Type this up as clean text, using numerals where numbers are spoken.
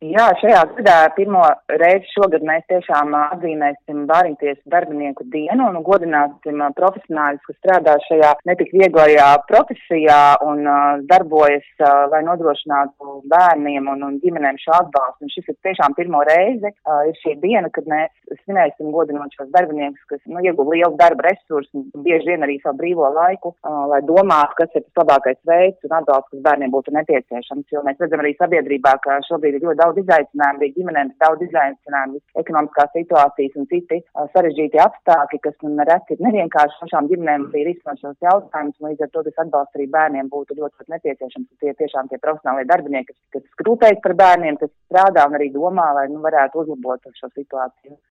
Jā, šajā gadā pirmo reizi šogad mēs tiešām atzīmēsim Bāriņtiesu darbinieku dienu un godināsim profesionāļus, kas strādā šajā netik vieglajā profesijā un darbojas, lai nodrošinātu bērniem un ģimenēm šo atbalstu. Un šis ir tiešām pirmo reizi, ir šī diena, kad mēs svinēsim godinot šos darbiniekus, kas ieguva lielu darba resursu un bieži vien arī savu brīvo laiku, lai domātu, kas ir tas labākais veids un atbalsts, kas bērniem būtu nepieciešams. Jo mēs redzam arī sabiedrībā, ka šobrīd ir ļoti daudz izaicinājumu, bija ģimenēm daudz izaicinājumu, ekonomiskās situācijas un citi sarežģīti apstākļi, kas nereti ir nevienkārši šām ģimenēm arī risināt šos jautājumus, un līdz ar to tas atbalsts arī bērniem būtu ļoti nepieciešams. Tie tiešām tie profesionālie darbinieki, kas skrūpējas par bērniem, kas strādā un arī domā, lai varētu uzlabot šo situāciju.